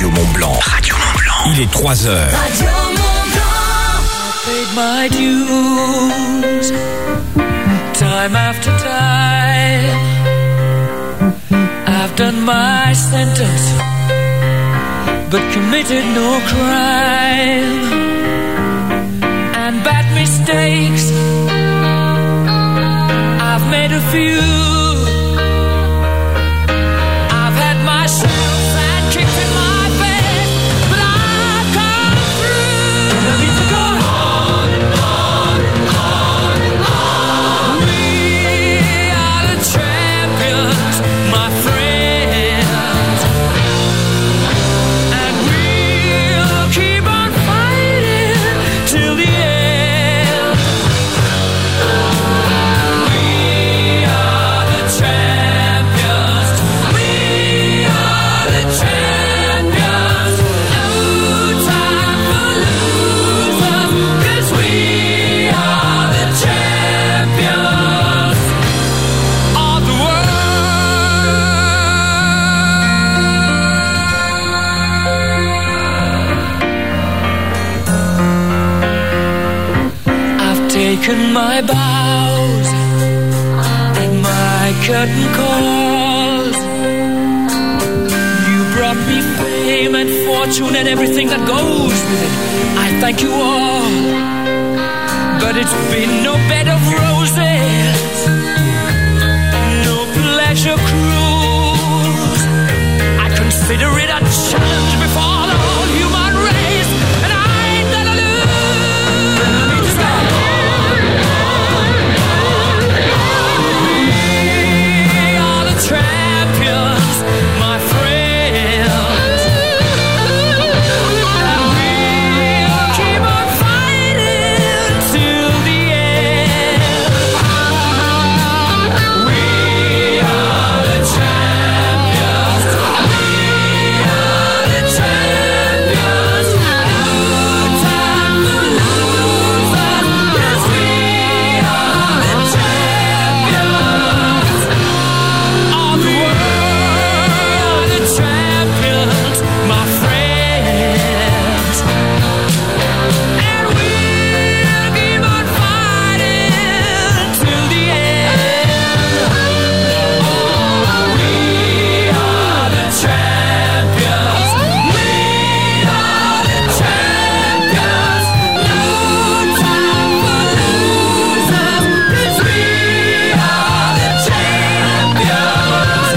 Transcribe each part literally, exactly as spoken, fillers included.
Radio Mont-Blanc. Radio Mont-Blanc. Il est trois heures. Radio Mont-Blanc. I paid my dues, time after time. I've done my sentence, but committed no crime. And bad mistakes, I've made a few. I've had my shells and kicked in my face, but I've come through. No need to go on, on, on, on. We are the champions, my friends, and we'll keep on fighting till the end. Taken my bows and my curtain calls. You brought me fame and fortune and everything that goes with it. I thank you all, but it's been no bed of roses, no pleasure cruise. I consider it a challenge before the whole human race, and I ain't gonna lose. Champions, my friends, and we'll keep on fighting till the end. We are the champions. We are the champions. No time for losers, 'cause we are the champions. Champions, my friends, and we'll keep on fighting till the end. Oh, we are the champions. We are the champions. No time for losers, 'cause we are the champions.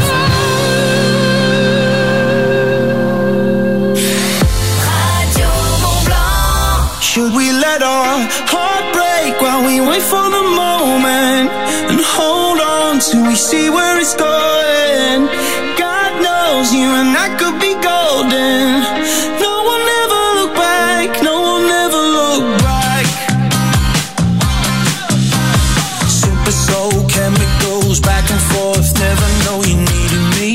Should we let our heart break while we wait for the moment and hold on till we see where it's going? God knows you and I could be golden. No one ever look back, no one ever look back. Super soul chemicals back and forth, never know you needed me.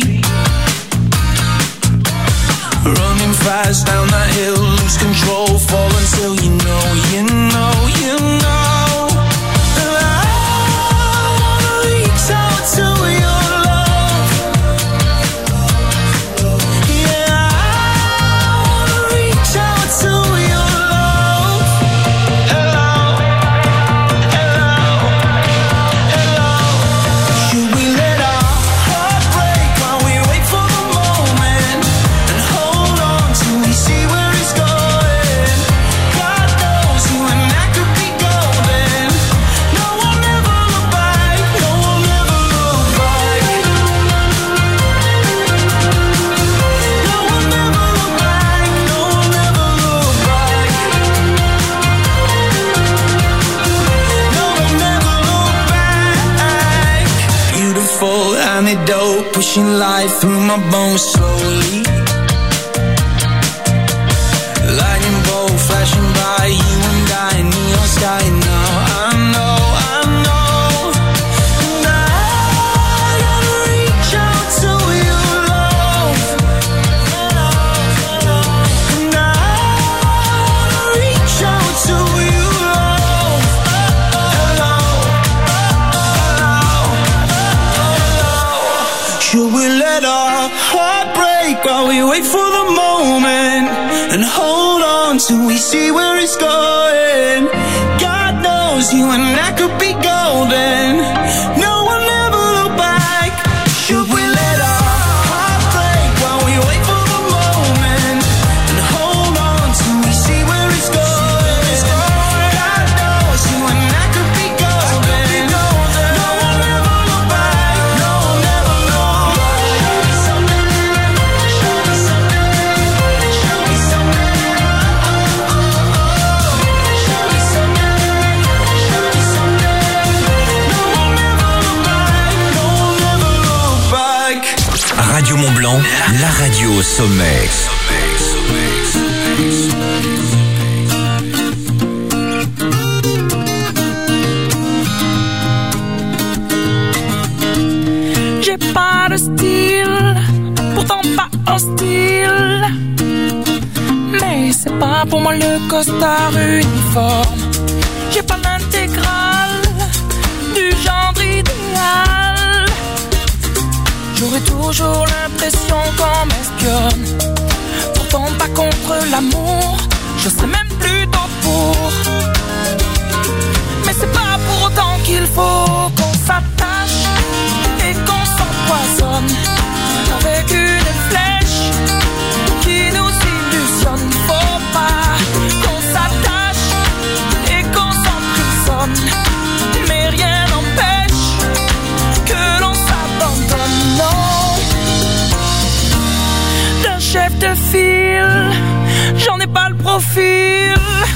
Running fast down that hill, lose control, fall until you know, you know, you know. And I wanna reach out to your love. Yeah, I wanna reach out to your love. Hello, hello, hello. Should we let our heart break while we wait for the moment and hold on till we see where it's going? God knows you and I could be golden. No one ever look back, no one ever look back. No one ever look back, no one ever look back. No one ever look back. Beautiful antidote, pushing life through my bones slowly. Lightning bolt flashing by, you and I, neon sky now. I know, I know. And I gotta reach out to your love. And I gotta reach out to your love. Hello, hello, hello. Should we we let our heart break while we wait for the moment and hold on till we see where it's going? God knows you and I could be golden. No one ever look back. Should we let our heart break while we wait for the moment and hold on till we see where it's going? God knows you and I could be golden. No one ever look back. No one ever look back. Show me something. Show me something. Show me something. Show me something. No one ever look back. No one ever look back. Radio Mont-Blanc, la radio au sommet. J'ai pas de style, pourtant pas hostile. Mais c'est pas pour moi le costard uniforme. J'ai pas l'intégrale du genre idéal. J'aurais toujours l'impression qu'on m'espionne. Pourtant pas contre l'amour, je serais même plutôt pour. Mais c'est pas pour autant qu'il faut qu'on s'attache et qu'on s'empoisonne avec une flèche qui nous illusionne. Faut pas qu'on s'attache et qu'on s'emprisonne, mais rien n'empêche que l'on s'abandonne. Non, d'un chef de file, j'en ai pas le profil.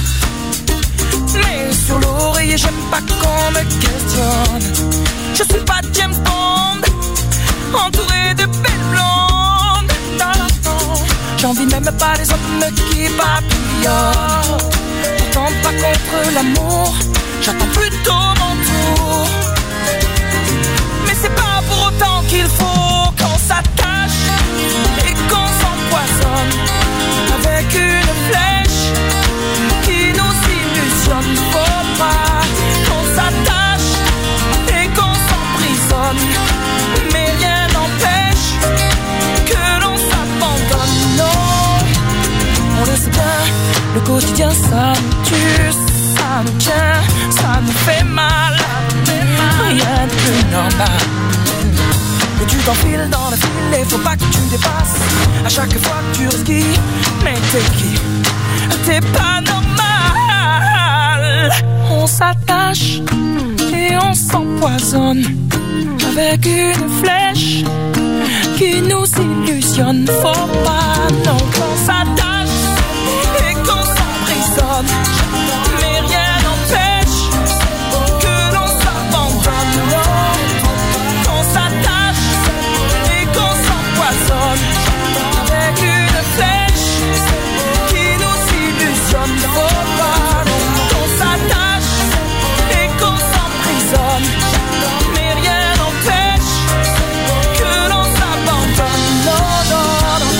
Mais sur l'oreiller, j'aime pas qu'on me questionne. Je suis pas James Bond, entouré de belles blondes. Non, non, j'envie même pas les hommes qui papillonnent. Pourtant pas contre l'amour, j'attends plutôt mon tour. Mais c'est pas pour autant qu'il faut qu'on s'attache et qu'on s'empoisonne avec une flèche qui nous illusionne. Faut pas qu'on s'attache et qu'on s'emprisonne, mais rien n'empêche que l'on s'abandonne. Non, on le sait bien, le quotidien ça nous tue, ça nous tient, ça nous fait mal. Rien de plus normal. Et tu t'enfiles dans le fil et faut pas que tu dépasses. À chaque fois que tu risques, mais t'es qui? T'es pas normal. On s'attache et on s'empoisonne avec une flèche qui nous illusionne. Faut pas non qu'on s'attache et qu'on s'emprisonne, mais rien n'empêche que l'on s'abandonne. Non, qu'on s'attache et qu'on s'empoisonne avec une flèche qui nous illusionne. Faut pas qu'on s'attache et qu'on s'emprisonne, mais rien n'empêche que l'on s'abandonne. Non, non, non.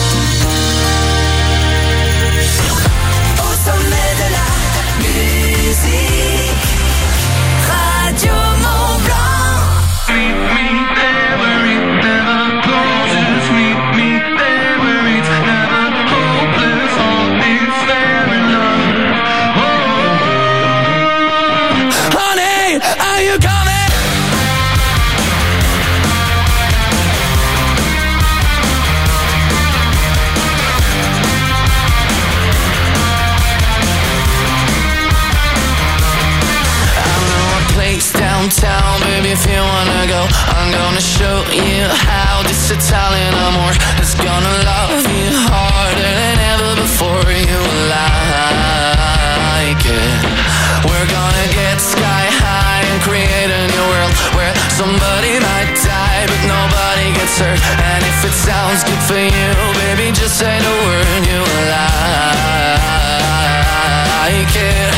Au sommet de la musique, Radio Mont-Blanc. Meet me there where it never closes. Meet me there where it's never hopeless. All is fair in love. Oh, honey, are you coming? Place downtown, baby, if you wanna go, I'm gonna show you how this Italian amor is gonna love you harder than ever before. You like it. We're gonna get sky high and create a new world where somebody might die but nobody gets hurt. And if it sounds good for you, baby, just say the word. You like it.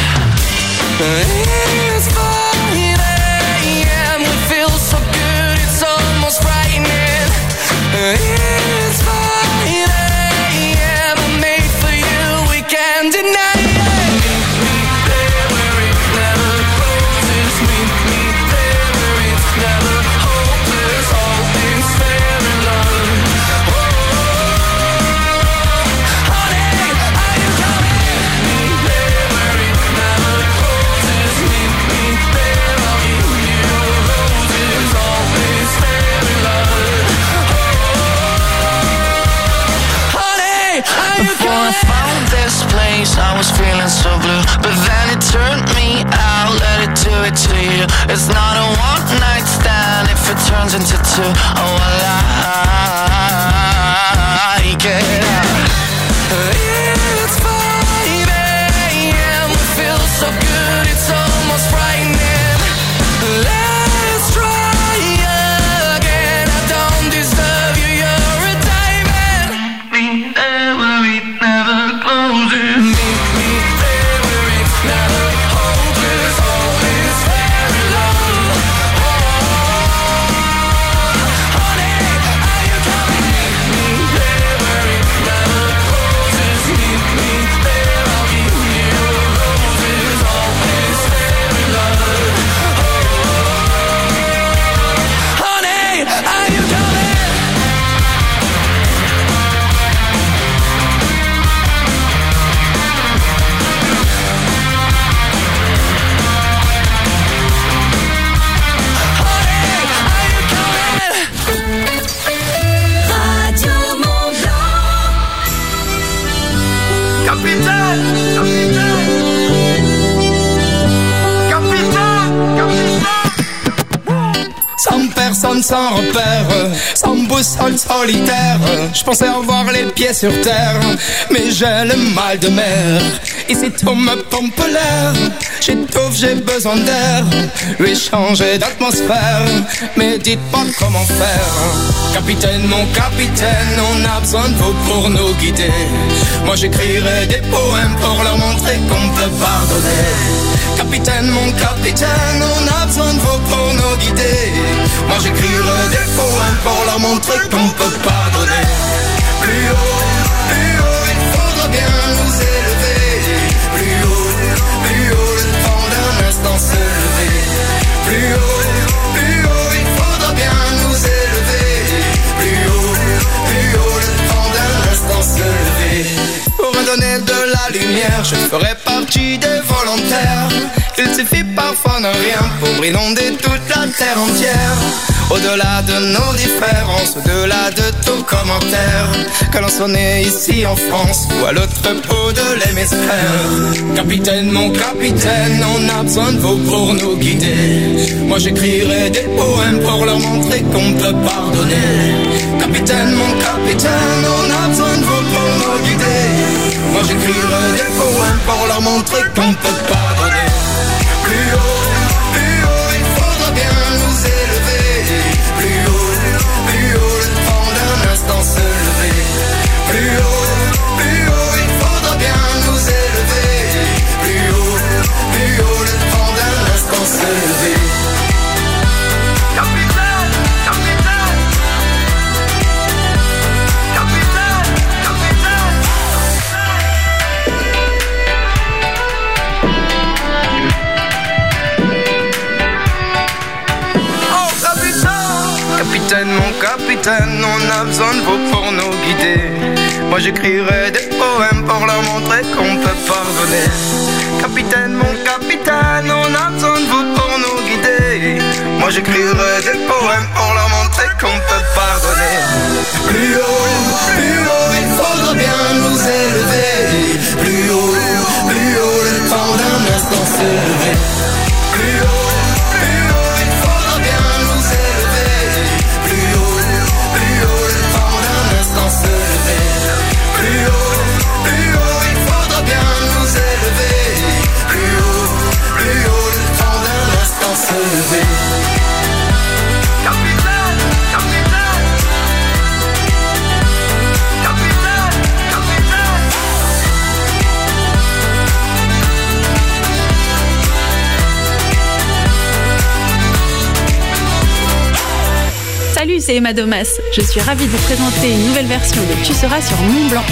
It's five a.m. We feel so good, it's almost frightening. It's five a.m. I'm made for you, we can't deny it. Meet me there where it never closes. Meet me there where it's never hopeless. All things fair in days I was feeling so blue, but then it turned me out. Let it do it to you. It's not a one night stand if it turns into two. Oh, I like it. It's five a.m. It feels so good, it's almost frightening. Let's try again. I don't deserve you, you're a diamond. Me there where it never closes. Meet me there where it's never hopeless. All is very low. Honey, are you coming? Meet me there where it never closes. Meet me there, I'll give you roses. Always very low. Honey, are you coming? Radio Mont Blanc. Capitaine, capitaine, capitaine, capitaine. Sans personne, sans repère, sans boussole solitaire. Je pensais avoir les pieds sur terre, mais j'ai le mal de mer. Ici tout me pompe l'air, j'étouffe, j'ai besoin d'air. Lui changer d'atmosphère, mais dites pas comment faire. Capitaine, mon capitaine, on a besoin de vous pour nous guider. Moi j'écrirai des poèmes pour leur montrer qu'on peut pardonner. Capitaine, mon capitaine, on a besoin de vous pour nous guider. Moi j'écrirai des poèmes pour leur montrer qu'on peut pardonner. Plus haut, plus haut, il faudra bien nous élever. Plus haut, plus haut, le temps d'un instant se lever. Plus haut, plus haut, il faudra bien nous élever. Plus haut, plus haut, le temps d'un instant se lever. Pour me donner de la lumière, je ferai partie des volontaires. Il suffit parfois de rien pour inonder toute la terre entière. Au-delà de nos différences, au-delà de tout commentaire, que l'on soit né ici en France ou à l'autre bout de l'hémisphère. Capitaine, mon capitaine, on a besoin de vous pour nous guider. Moi j'écrirai des poèmes pour leur montrer qu'on peut pardonner. Capitaine, mon capitaine, on a besoin de vous pour nous guider. Moi j'écrirai des poèmes pour leur montrer qu'on peut pardonner. Plus haut, plus haut, il faudra bien nous élever. Plus haut, plus haut, le temps d'un instant se lever. Plus haut, plus haut, il faudra bien nous élever. Plus haut, plus haut, le temps d'un instant se lever. Capitaine, capitaine, capitaine, capitaine. Capitaine, mon capitaine, on a besoin de vous pour nous guider. Moi j'écrirai des poèmes pour leur montrer qu'on peut pardonner. Capitaine, mon capitaine, on a besoin de vous pour nous guider. Moi j'écrirai des poèmes pour leur montrer qu'on peut pardonner. Plus haut, plus haut, il faudra bien nous élever. Plus haut, plus haut, le temps d'un instant se lever. Plus haut. Se lever. Plus haut, plus haut, il faudra bien nous élever. Plus haut, plus haut, le temps d'un instant se lever. Capitaine, capitaine, capitaine, capitaine. Salut, c'est Emma Domas. Je suis ravie de vous présenter une nouvelle version de Tu seras sur Mont Blanc.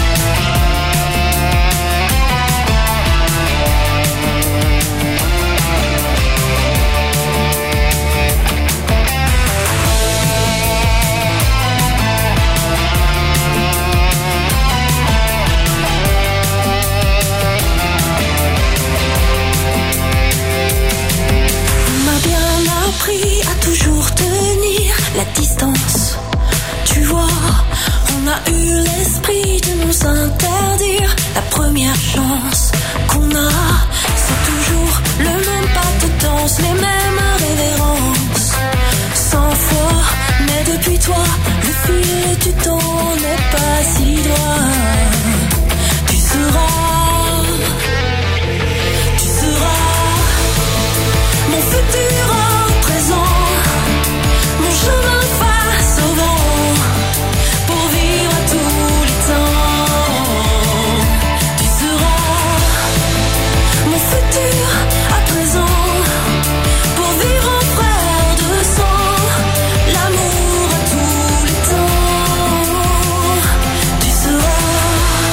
On m'a bien appris à toujours tenir la distance. Tu vois, on a eu l'esprit de nous interdire La première chance qu'on a, c'est toujours le même pas de danse, les mêmes révérences. Cent fois, mais depuis toi, le fil du temps n'est pas si droit. Tu seras, tu seras mon futur en présent, mon chemin face au vent, pour vivre à tous les temps. Tu seras mon futur à présent, pour vivre en frère de sang, l'amour à tous les temps. Tu seras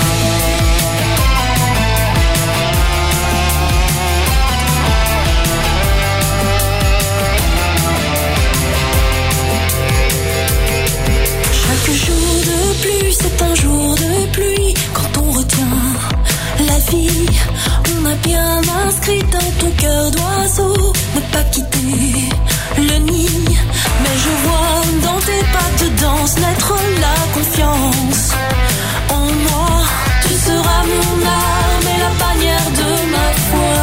chaque jour de pluie, c'est un jour de pluie. Quand on retient la vie, on a bien inscrit dans ton cœur d'oiseau ne pas quitter le nid. Mais je vois dans tes pas de danse naître la confiance en moi. Tu seras mon âme et la bannière de ma foi.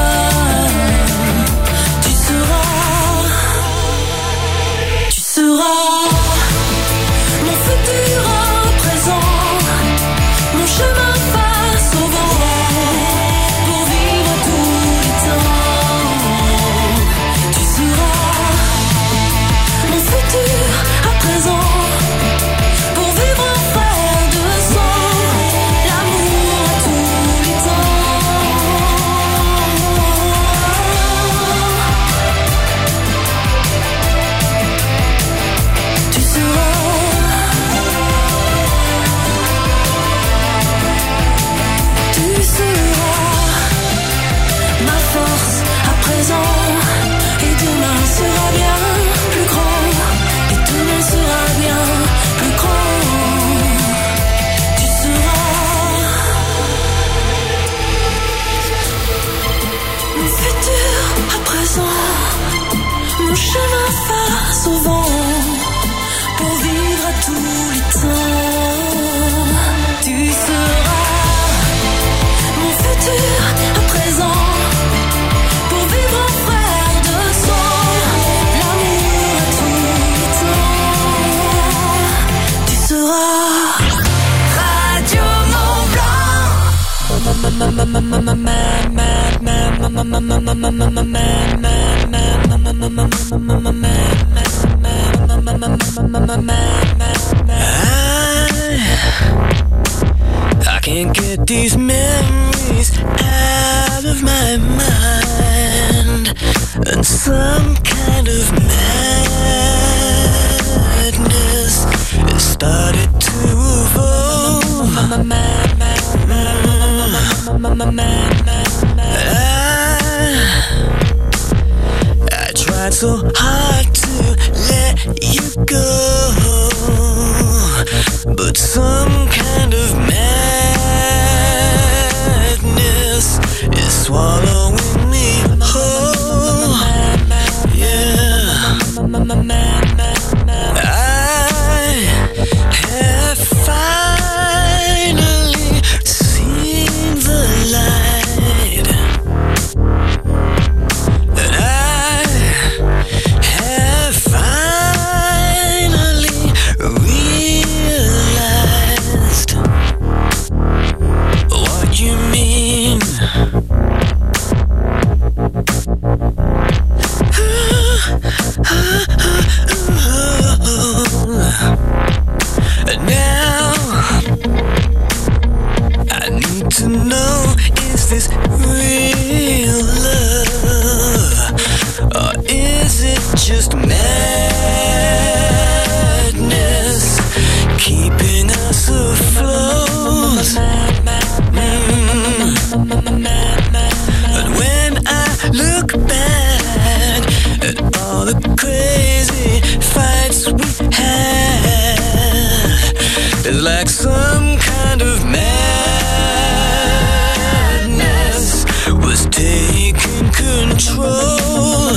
Tu seras, tu seras mon futur en présent, mon chemin face au vent, pour vivre tous les temps. Tu seras mon futur à présent, pour vivre en frère de sang, l'amour à tous les temps. Tu seras Tu seras ma force à présent, et demain sera bien plus grand, et demain sera bien plus grand. Tu seras mon futur à présent, mon chemin face au vent, pour vivre à tous les temps. Tu seras mon futur à présent, pour vivre en frère de sang, l'amour à tous les temps. Tu seras Radio I can't get these memories out of my mind, and some kind of madness has started to evolve. I, I tried so hard to let you go, but some kind of madness is swallowing me whole. Yeah, I have finally seen the light, and I have finally realized what you mean. Now I need to know, is this real love, or is it just madness keeping us afloat? Mm. But when I look back at all the crazy fights we had, it's like some kind of madness was taking control.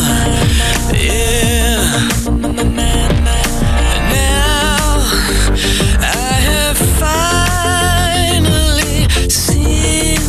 Yeah. Now I have finally seen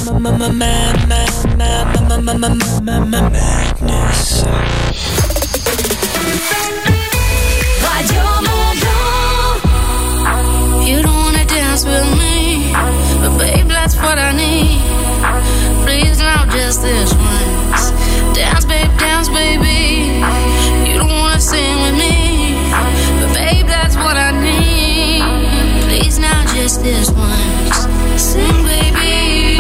Madness. Radio Mont-Blanc. You don't wanna dance with me, but babe, that's what I need. Please, now just this once. Dance, babe, dance, baby. You don't wanna sing with me, but babe, that's what I need. Please, now just this once. Sing, baby.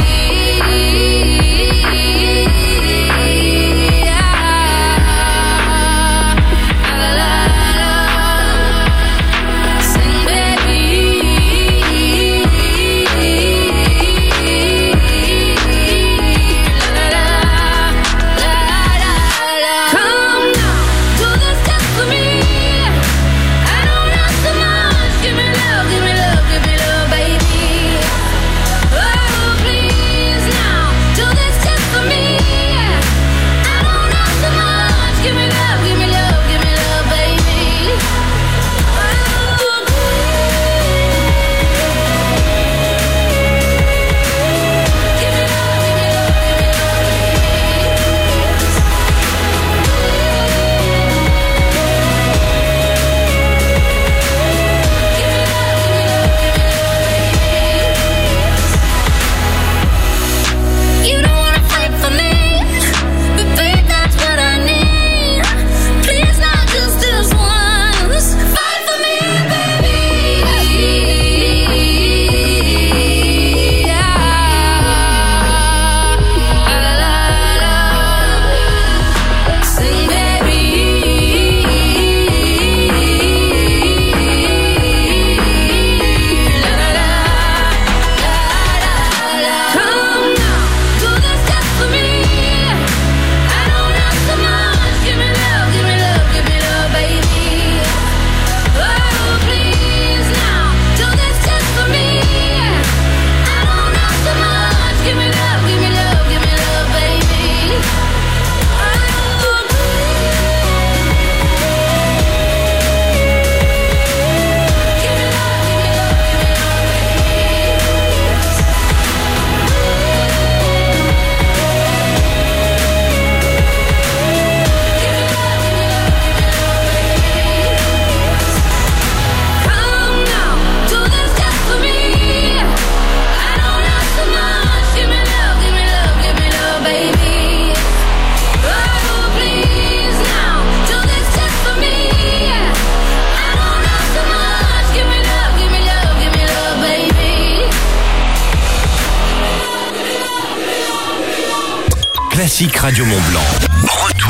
Classique Radio Mont-Blanc.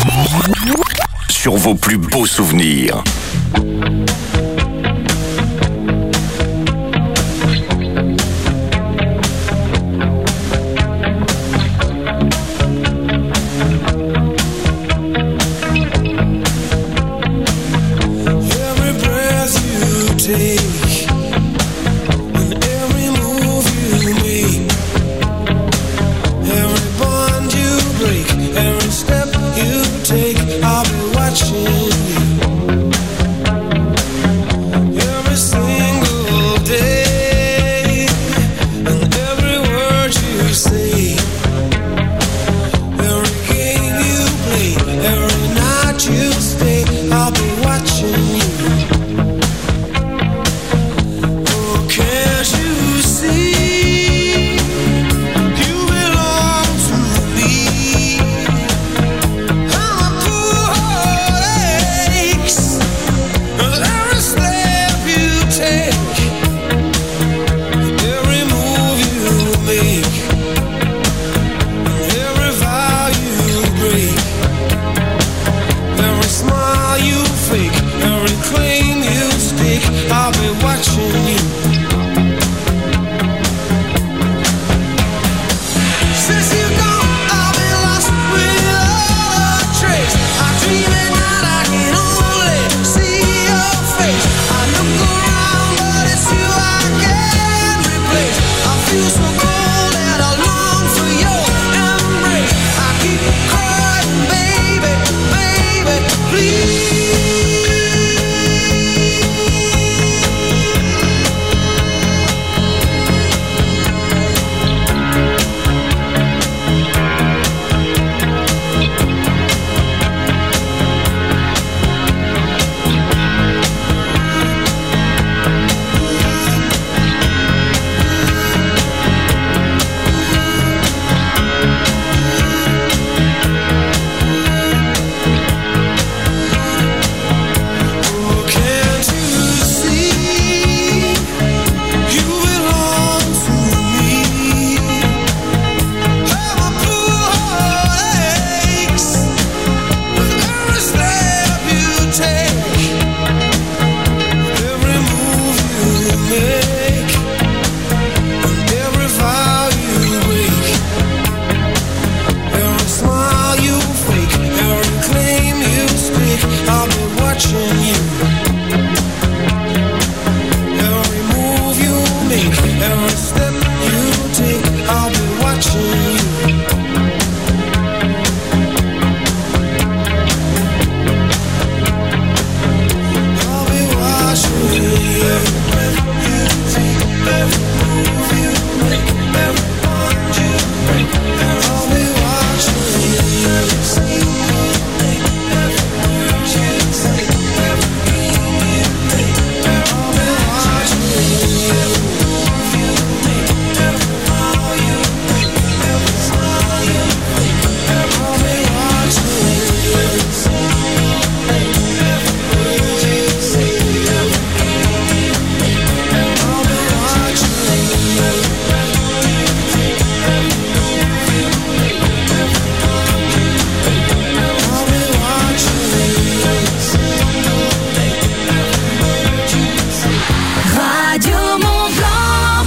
Retour sur vos plus beaux souvenirs. I'll be watching you. I'll be watching you. Every move you make, every step you take, I'll be watching you. I'll be watching you. Every breath you take, every move you make, every bond you break, I'll be watching you. Every single thing, every word you say, every dream you make, I'll be watching you. Every move you make, every vow you break, every smile you make, I'll be watching you. Every single thing, every word you say, every dream you make, I'll be watching you. Every breath you take, every move you make, every bond you break, I'll be watching you. Every single thing, every word you say. Radio Mont Blanc.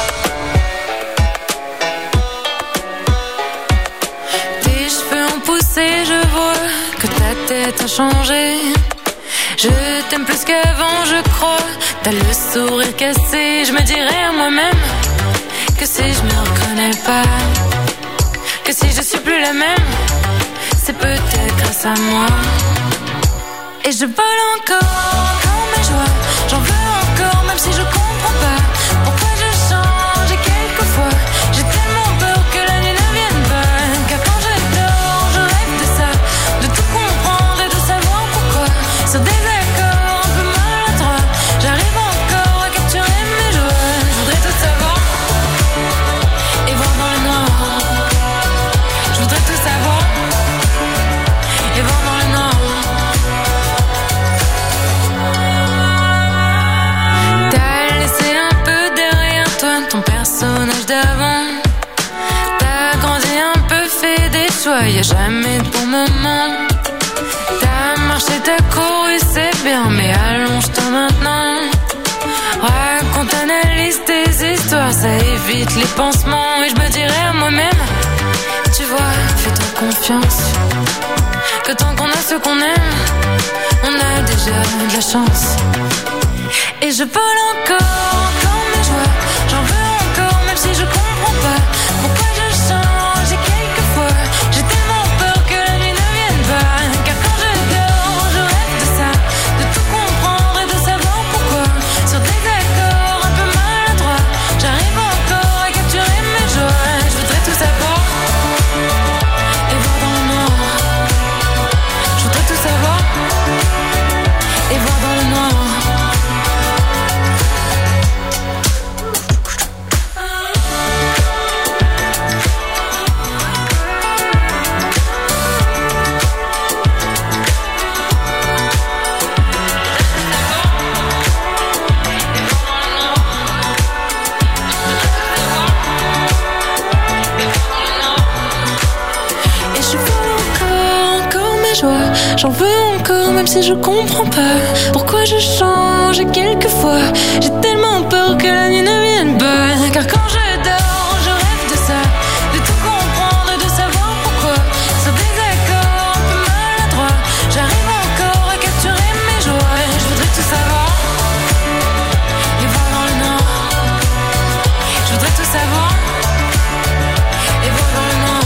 Tes cheveux ont poussé, je vois que ta tête a changé. Je t'aime plus qu'avant, je crois. T'as le sourire cassé, je me dirais à moi-même que si je me reconnais pas, que si je suis plus la même, c'est peut-être grâce à moi. Et je vole encore, encore mes joies. J'en veux encore, même si je comprends pas pourquoi je change. Et quelquefois, j'ai tellement peur que la nuit ne vienne pas. Car quand je dors, je rêve de ça, de tout comprendre et de savoir pourquoi. Sur des accords un peu maladroits, j'arrive encore à capturer mes joies. Je voudrais tout savoir et voir dans le noir. Je voudrais tout savoir et voir dans le noir. T'as laissé un peu derrière toi ton personnage d'avant. T'as grandi un peu, fait des choix, y'a jamais de bon moment. T'as marché, t'as couru, c'est bien, mais allonge-toi maintenant. Raconte, analyse tes histoires, ça évite les pansements. Et je me dirais à moi-même, tu vois, fais-toi confiance, que tant qu'on a ce qu'on aime, on a déjà de la chance. Et je vole encore, encore mes joies. J'en veux encore, même si je comprends pas pourquoi je change. Et quelquefois, j'ai tellement peur que la nuit ne vienne pas. Car quand je dors, je rêve de ça, de tout comprendre et de savoir pourquoi. Sur des accords un peu maladroits, j'arrive encore à capturer mes joies. Je voudrais tout savoir et voir dans le noir. Je voudrais tout savoir et voir dans le noir. Et je vole encore, encore mes joies. J'en veux encore, même si je comprends pas pourquoi je change. Et quelquefois, j'ai tellement peur que la nuit ne vienne pas. Car quand je dors, je rêve de ça, de tout comprendre et de savoir pourquoi. Sur des accords un peu maladroits, j'arrive encore à capturer mes joies. Je voudrais tout savoir et voir dans le noir. Je voudrais tout savoir et voir dans le noir.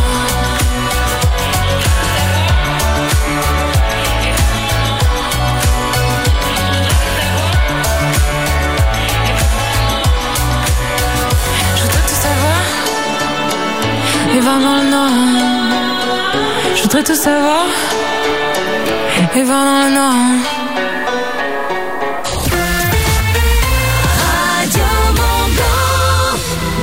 Je voudrais tout savoir et voir dans le noir. Je voudrais tout savoir et voir dans le noir. Radio Mont Blanc.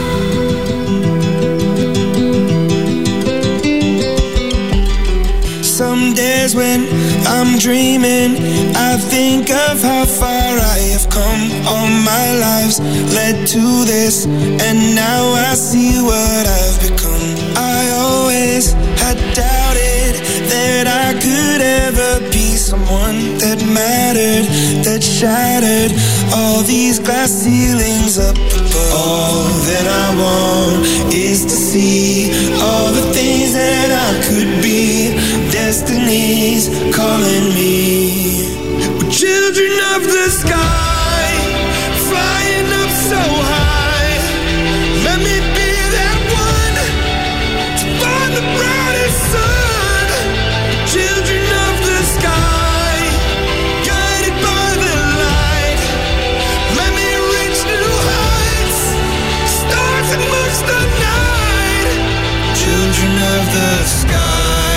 Some days when I'm dreaming, I think of how far I have come. All my lives led to this, and now I see what I've become. I always had doubted that I could ever be so someone that mattered, that shattered all these glass ceilings up above. All that I want is to see all the things that I could be. Destiny's calling me. We're children of the sky, flying up so high. Let me be that one to find the brightest sun. Children of the sky, guided by the light. Let me reach new heights, stars amongst the night. Children of the sky.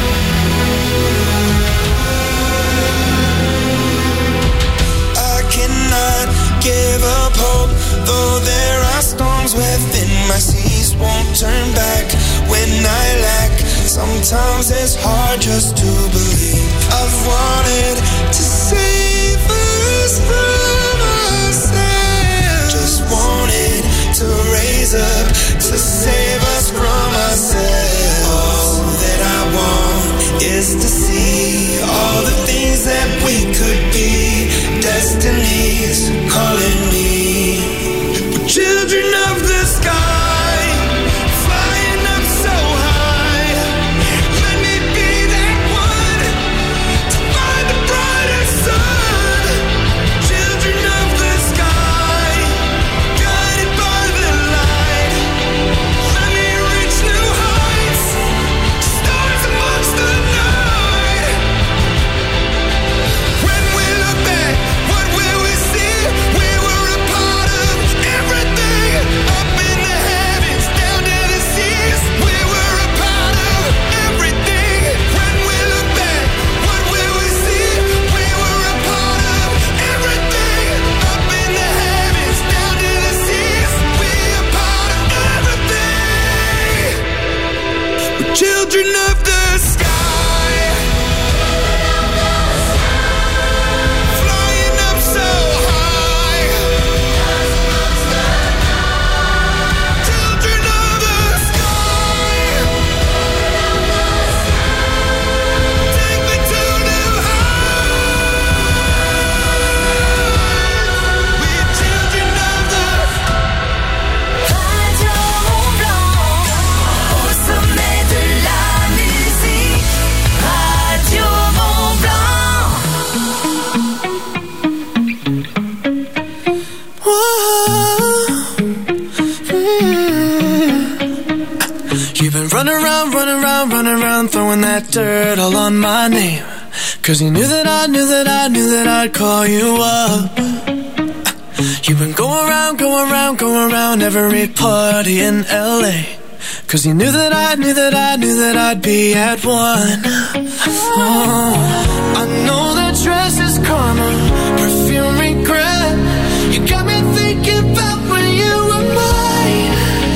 I cannot give up hope, though there are storms within my seas. Won't turn back when I lack. Sometimes it's hard just to believe. I've wanted to save us from ourselves. Just wanted to raise up to save us from ourselves. All that I want is to see all the things that we could be. Destiny's calling me. We're children of the sky, flying up so high. Let me be that one to find the brightest sun. Children of the sky, guided by the light. Let me reach new heights, stars amongst the night. When we look back, what will we see? We were a part of everything, up in the heavens, down to the seas. We were a part of everything. When we look back, what will we see? We were a part of everything, up in the heavens, down to the seas. We a part of everything. We're children of the sky, flying up so high. Children of the sky, take me to new heights. We're children of the Radio Mont Blanc, au sommet de la musique. Radio Mont Blanc. You've been running around, running around, running around, throwing that dirt all on my name. Cause you knew that I knew that I knew that I'd call you up. You've been going around, going around, going around every party in L A. Cause you knew that I knew that I knew that I'd be at one. Oh, I know that dress is karma, perfume regret. You got me thinking about when you were mine.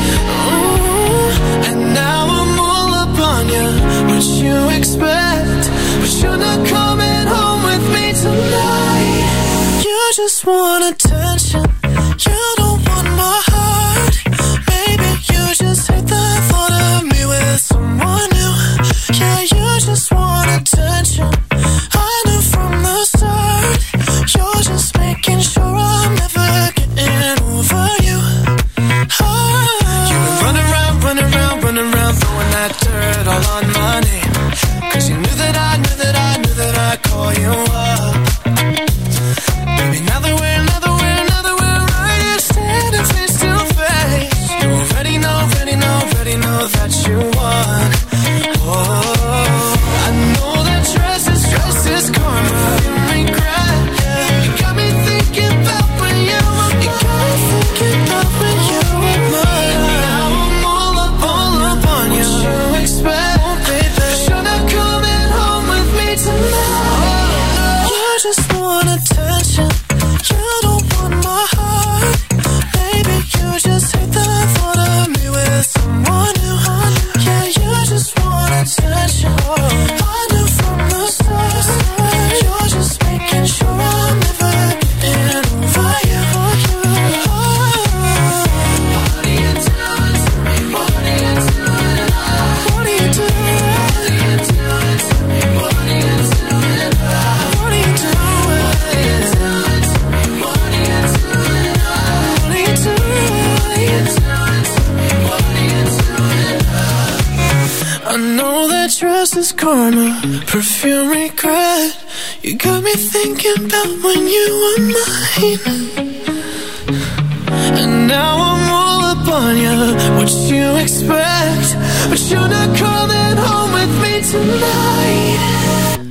Oh, and now I'm all up on you. What you expect? But you're not coming home with me tonight. You just want attention. You don't want my heart. Maybe you just hate the thought of me with someone new. Yeah, you just want attention. I knew from the start. You're just making sure I'm never getting over you. Oh. You've been running around, running around, running around, throwing that dirt all on my name. Cause you knew that I knew that I knew that I'd call you up. Baby, now that we're, now that we're, now that we're right here standing face to face. You already know, already know, already know that you won. Oh, I know that dress is, dress is karma, you regret. You got me thinking about when you were mine. You got me thinking about when you were mine. Now I'm all up, all up on you. What you expect, oh, baby? 'Cause you're not coming home with me tonight. You just want attention. You don't want my heart. Maybe you just hate the thought of me with someone new. Yeah, you just want attention. I knew from the start. You're just making sure I'm never getting over you. Oh. What are you doing to me? What are you doing? What are you doing? What are you doing to me? What are you doing? this is karma, perfume regret. You got me thinking about when you were mine. And now I'm all up on you, what you expect. But you're not coming home with me tonight.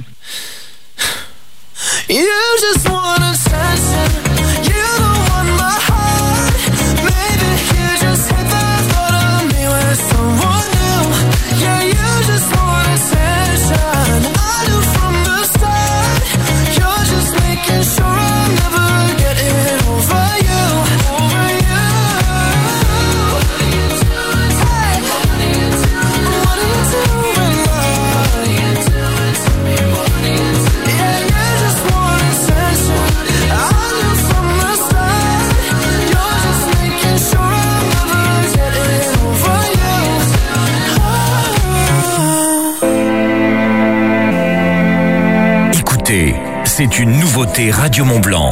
You just want attention, you don't want my heart. Maybe you just hate the thought of me with someone new. Yeah, you just want attention, I knew from the start. You're just making sure I'm never getting over you, over you. What are you doing? Hey, what are you doing? What are you doing? What are you doing to me? What are you doing? Yeah, you just want attention, I knew from the start. You're just making sure I'm never getting over you. Oh. Écoutez, c'est une nouveauté Radio Mont Blanc.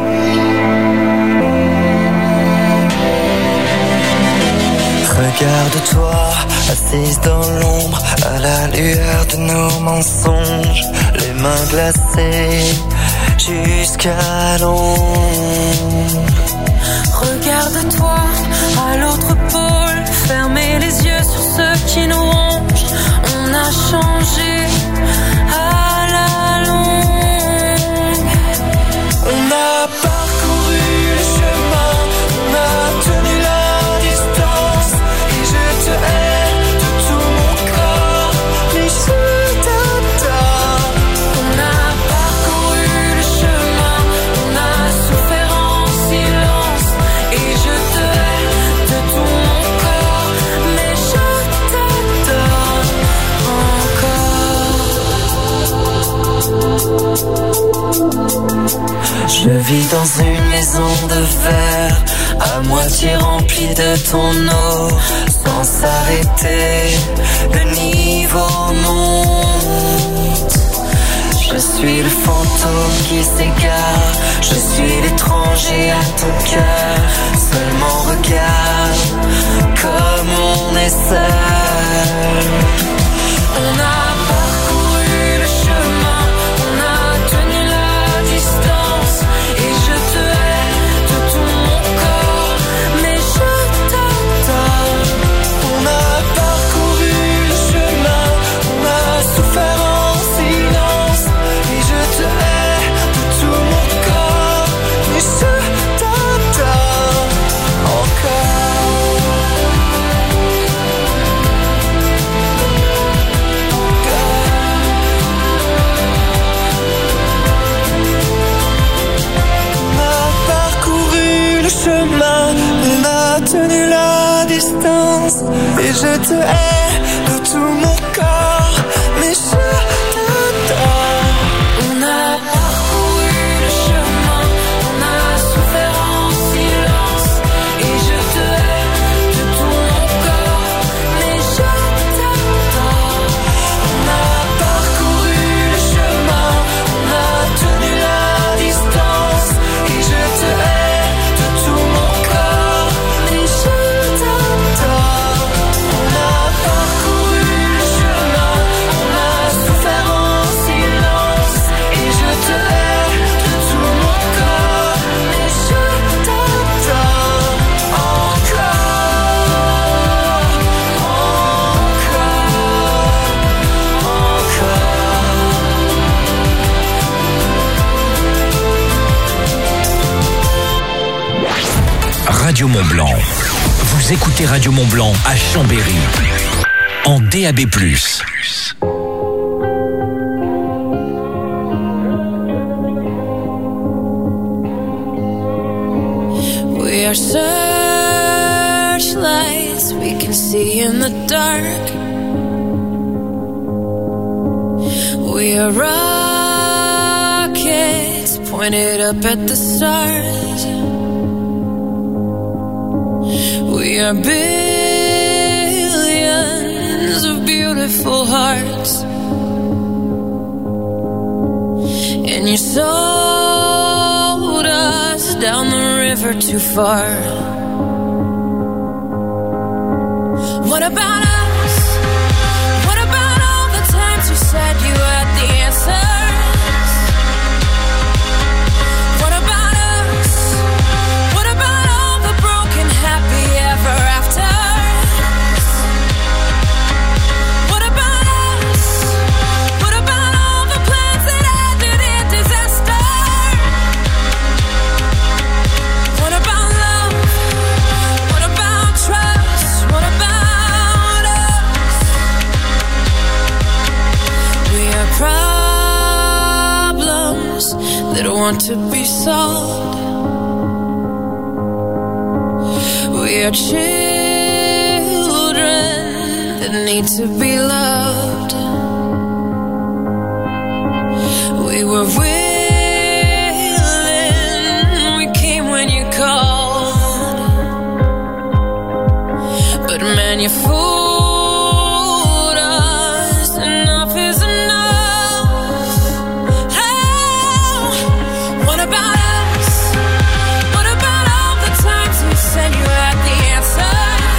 Regarde-toi, assise dans l'ombre, à la lueur de nos mensonges, les mains glacées jusqu'à l'ombre. Regarde-toi à l'autre pôle, fermez les yeux sur ce qui nous ronge. On a changé à la longue. On a parcouru le chemin, on a tenu la distance. Et je te hais de tout mon corps, mais je t'adore. On a parcouru le chemin, on a souffert en silence. Et je te hais de tout mon corps, mais je t'adore encore. Je vis dans une maison de verre, à moitié remplie de ton eau. Sans s'arrêter, le niveau monte. Je suis le fantôme qui s'égare, je suis l'étranger à ton cœur. Seulement regarde comme on est seul. On a parcouru le chemin, on a tenu la distance. Et je te hais de tout mon corps, mais je t'adore. On a parcouru le chemin, on a souffert en silence. Et je te hais de tout mon corps, mais je t'adore encore. On a parcouru le chemin, on a tenu la distance. Et je te hais de tout mon corps, mais je t'adore. On a parcouru le chemin, on a souffert en silence. Et je te hais de tout mon corps, mais je t'adore. On a parcouru le chemin, on a tenu la distance. Et je te hais de tout mon corps, mais je t'adore. On a parcouru le chemin, on a souffert en silence. Et je te hais de tout mon corps, mais je t'adore encore, encore, encore. Radio Mont Blanc. Vous écoutez Radio Mont Blanc à Chambéry. En D A B plus. We are searchlights we can see in the dark. We are rockets pointed up at the stars. We are billions of beautiful hearts. And you sold us down the river too far. What about us? What about all the times want to be sold. We are children that need to be loved. We were willing, we came when you called. But man, you fooled us. Enough is enough. Oh, what about us? What about all the times you said you had the answer?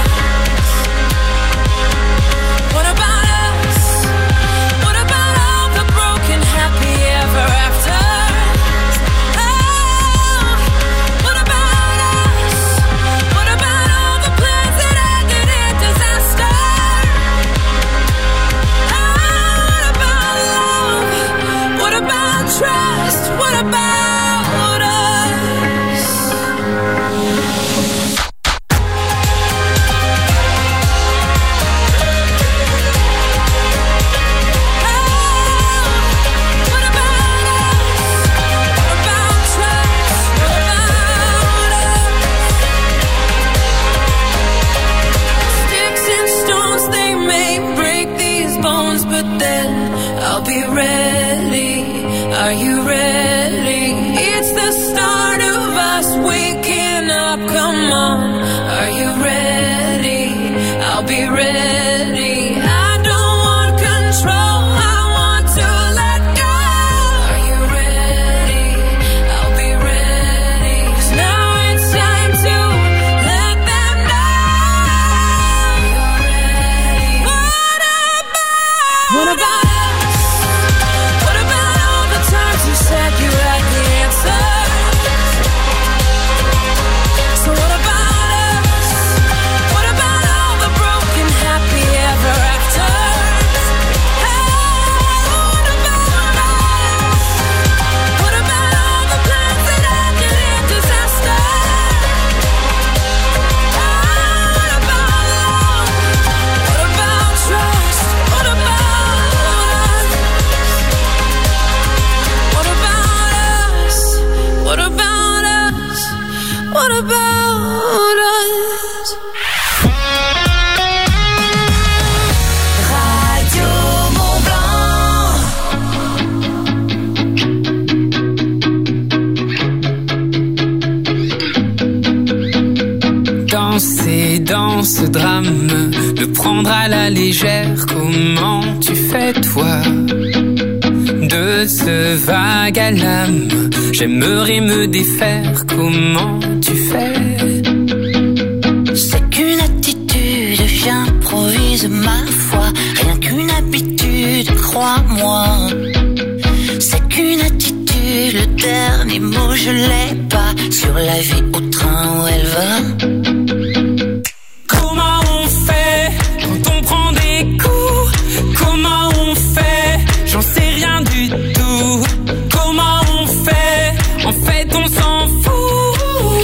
What about us? What about all the broken happy ever after? Oh, what about us? What about all the plans that ended in disaster? Oh, what about love? What about trust? What about us? What about trust? What about us? Sticks and stones, they may break these bones, but then I'll be ready. Are you ready? It's the start of us waking up. Come on, are you ready? I'll be ready. I don't want control. I want to let go. Are you ready? I'll be ready. 'Cause now it's time to let them know. You're ready. What about? What about us? What about all the times you said you had the answer? So what about us? What about all the broken happy ever after? Hey, what about us? What about all the plans that ended in disaster? Oh, what about love? What about trust? What about us? What about us? What about us? What about us? Radio Mont Blanc. Danser dans ce drame, le prendre à la légère, comment tu fais toi? De ce vague à l'âme, j'aimerais me défaire, comment tu fais? C'est qu'une attitude, j'improvise ma foi. Rien qu'une habitude, crois-moi. C'est qu'une attitude, le dernier mot je l'ai pas. Sur la vie au train où elle va. Comment on fait quand on prend des coups? Comment on fait? J'en sais rien du tout. Comment on fait? En fait on s'en fout.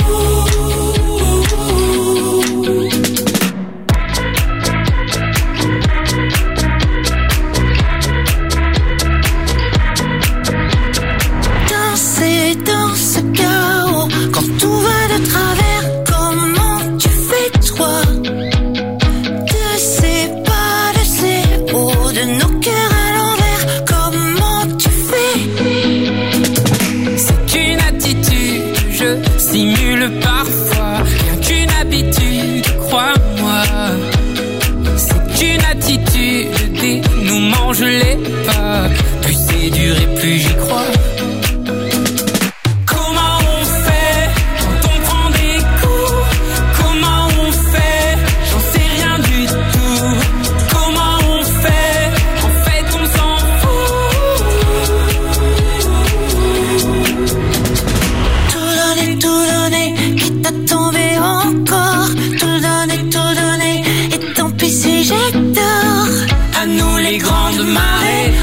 Danser dans ce chaos, quand tout va de travers, comment tu fais toi? De ces pas, de ces hauts, de nos cœurs à l'envers, comment tu fais? C'est qu'une attitude, je simule parfois. Rien qu'une habitude, crois-moi. C'est qu'une attitude, le dénouement je l'ai pas. Plus c'est dur et plus j'y crois. Comment on fait quand on prend des coups? Comment on fait? J'en sais rien du tout. Comment on fait? En fait on s'en fout. Tout donner, tout donner, quitte à tomber encore. Tout donner, tout donner, et tant pis si j'ai tort. À nous les grandes marées,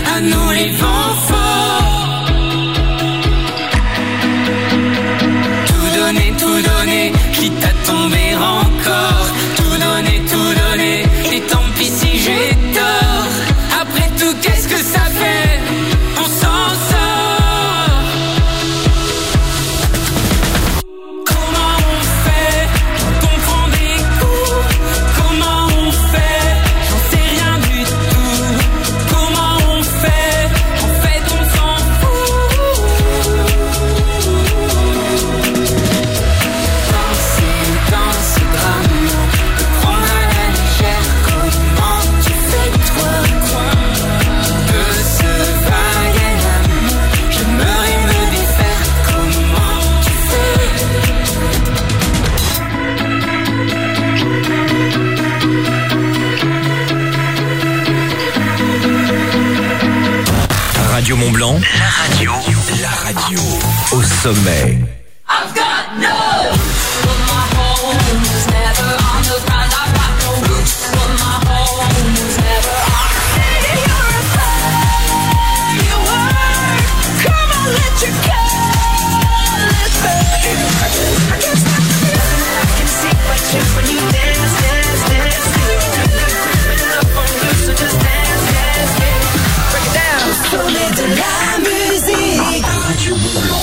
Blanc. La radio, la radio au sommet. I've got no roots, but my home was never on the ground. I've got no roots, but my home was never on the city. You're a firework. Come on, let your colors burn. I can't stop the feeling. I can see what you when you dance, dance, dance. Feel the creeping up on you, so just dance, dance, dance. Break it down. Au sommet de la musique. Radio Mont-Blanc.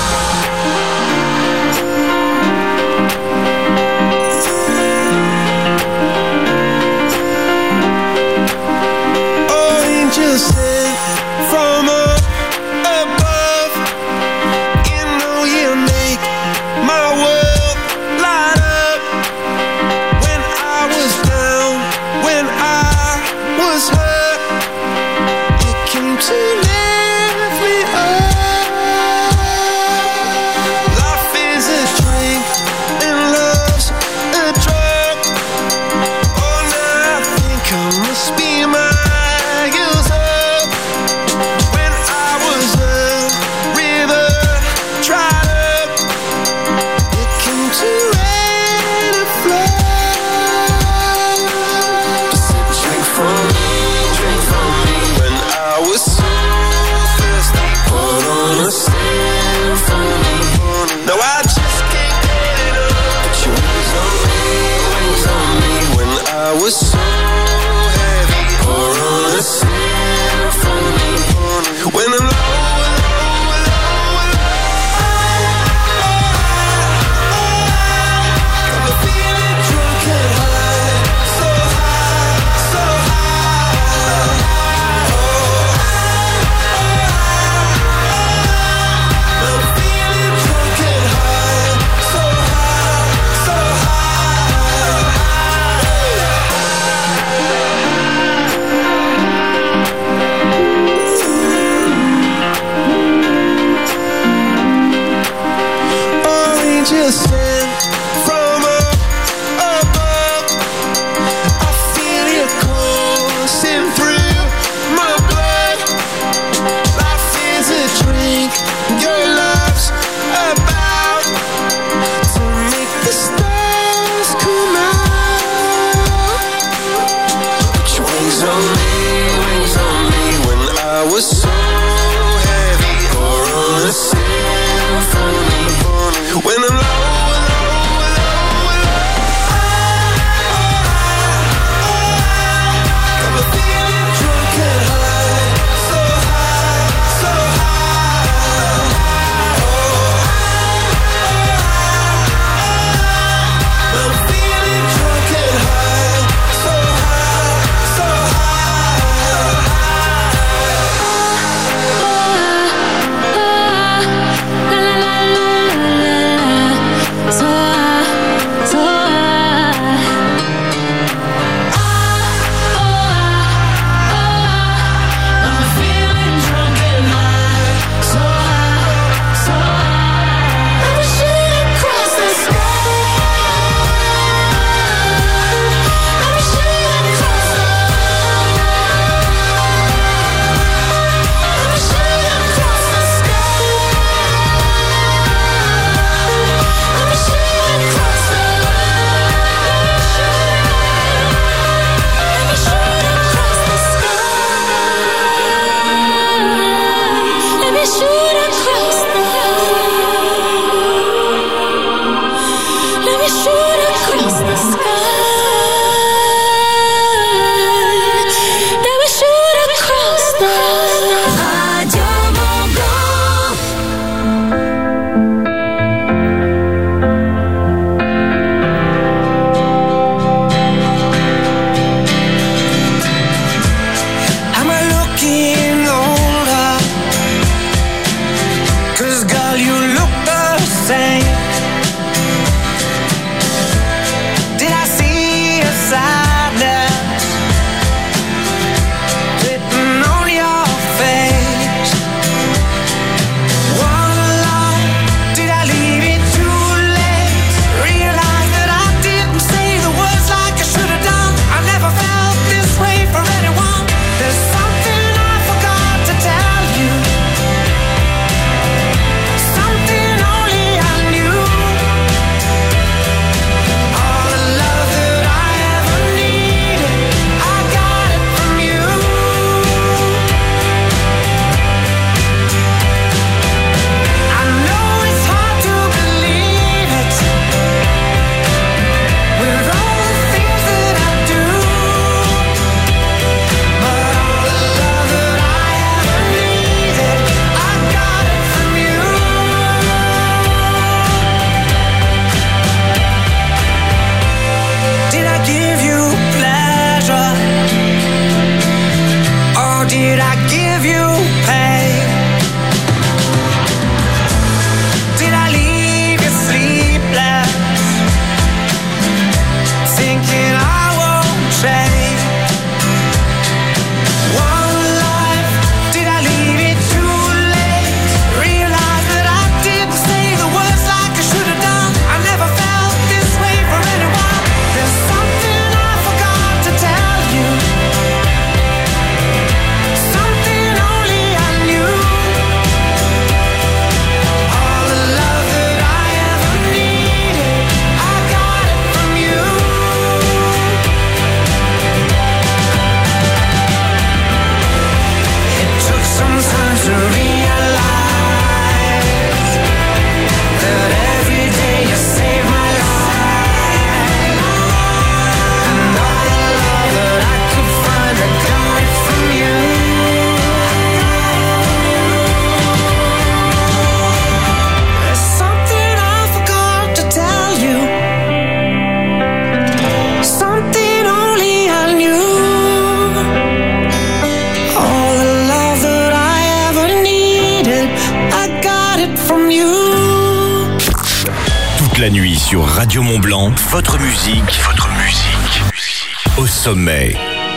Angels sent from up above. You know you make my world light up. When I was down, when I was hurt, you came to lift me up. Life is a drink and love's a drug. Oh, now I think I must be mine. So heavy, pour on a symphony. When I'm low, low, low, low, got me feeling drunk and high, so high, so high. I'm feeling drunk and high, so high, so high. Just sent from up above. I feel you coursing through my blood. Life is a drink, your love's about to make the stars come out. Put your wings on me, wings on me. When I was so heavy, or on a symphony. When I'm low Toute la nuit sur Radio Mont-Blanc, votre musique, votre musique, au sommet.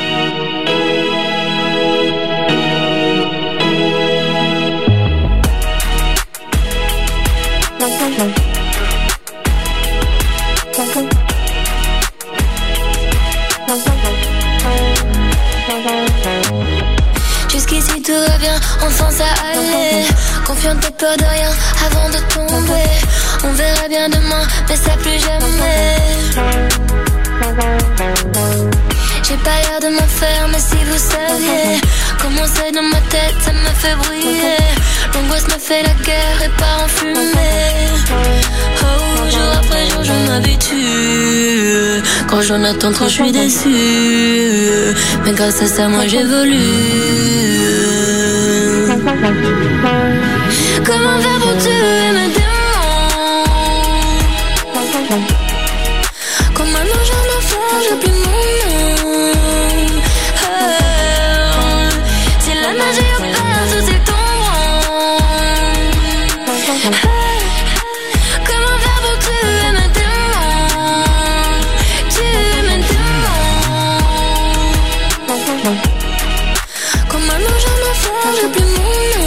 Jusqu'ici tout va bien, enfin ça allait. Confiante et peur de rien avant de tomber. On verra bien demain, mais ça plus jamais. J'ai pas l'air de m'en faire, mais si vous saviez comment c'est dans ma tête, ça me fait briller. L'angoisse me fait la guerre et part en fumée. Oh, jour après jour je m'habitue. Quand j'en attends trop je suis déçue. Mais grâce à ça moi j'évolue. Comment faire pour tuer mes démons? Quand maintenant j'en ai fait, j'ai plus mon nom. Oh, si la magie opère sous ses tombes. Comment faire pour tuer mes démons? Tuer mes démons. Quand maintenant j'en ai fait, j'ai plus mon nom.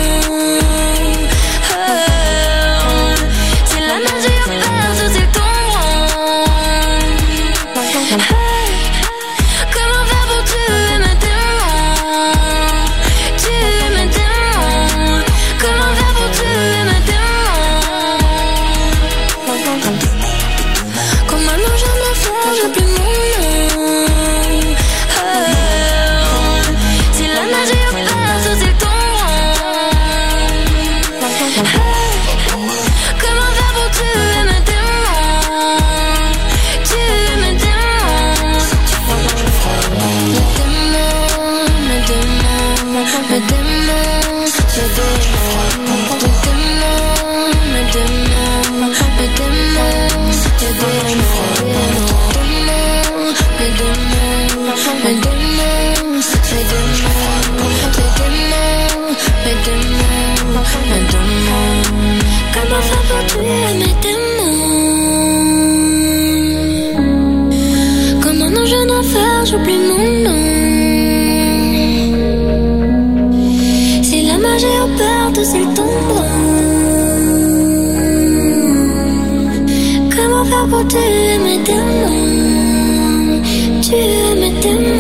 J'oublie mon nom. Si la magie opère de ses tombes. Comment faire pour tuer mes démons? Tuer mes démons.